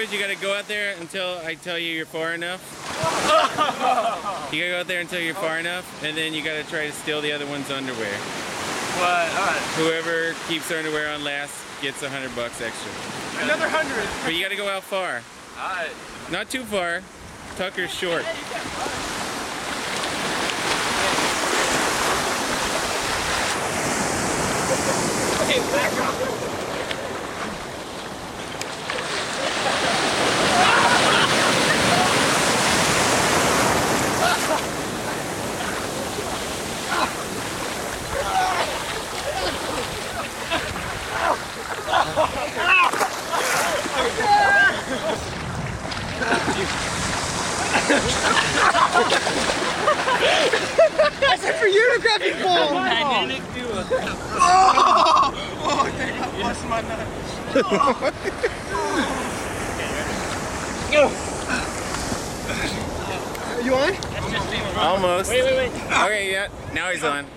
is you gotta go out there until I tell you you're far enough. You gotta go out there until you're far enough, and then you gotta try to steal the other one's underwear. What? Alright. Whoever keeps their underwear on last gets $100 extra. Another 100. But you gotta go out far. Alright. Not too far. Tucker's short. Okay, back up. I said for you to grab your ball. I didn't do it. Oh, dang, I busted my nut. Are you on? Almost. Wait. Okay, yeah. Now he's on.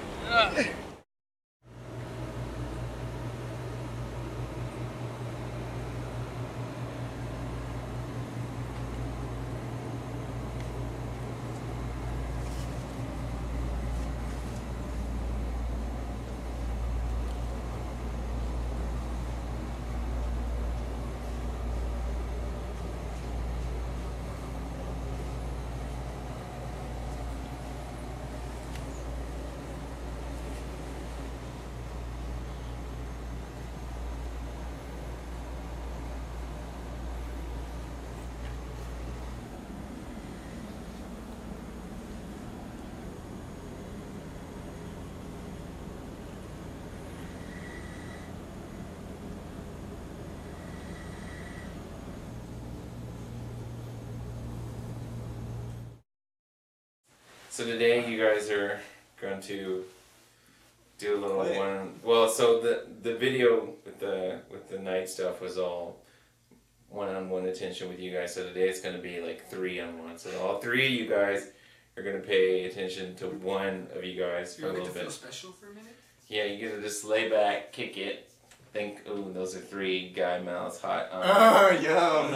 So today you guys are going to do a little one. Well, so the video with the night stuff was all one-on-one attention with you guys. So today it's going to be like 3-on-1. So all 3 of you guys are going to pay attention to one of you guys for a little bit. Feel special for a minute? Yeah, you get to just lay back, kick it, think, ooh, those are 3 guy mouths hot. Oh, yo.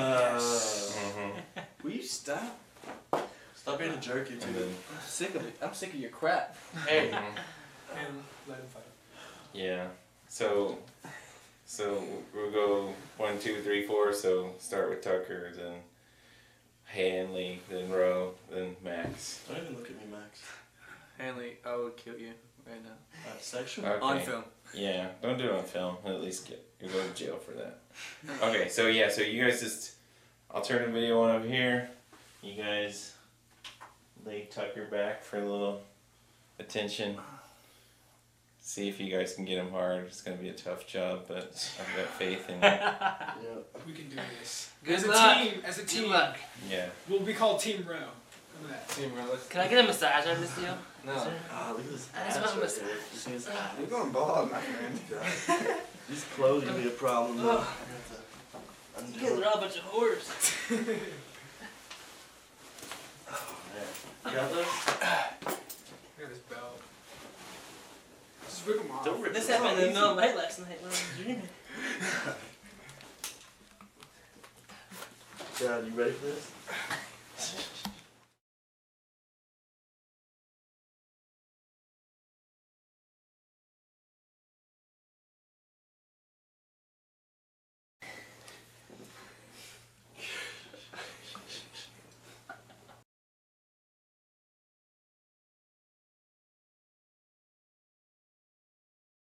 Will you stop? Stop being a jerk, you two. I'm sick of it. I'm sick of your crap. Hey. And let him fight. Yeah. So we'll go 1, 2, 3, 4. So start with Tucker, then Hanley, then Ro, then Max. Don't even look at me, Max. Hanley, I would kill you right now. Sexual? Okay. On film. Yeah, don't do it on film. At least you go to jail for that. Okay, so yeah, so you guys just, I'll turn the video on over here. You guys lay Tucker back for a little attention. See if you guys can get him hard. It's gonna be a tough job, but I've got faith in you. Yeah. We can do this. Good as luck. As a team. Good luck. Yeah. We'll be called Team Row. Look at that. Team Relic. Can I get a massage on this deal? No. Ah, look at this I just ass want a right massage. there. You see his ass? You're going bald, my friend. These clothes are gonna be a problem, though. You guys are all a bunch of whores. You got those? Look at this belt. Just rip them off. Don't rip This them happened off. in the middle of the night last night when I was dreaming. Dad, you ready for this?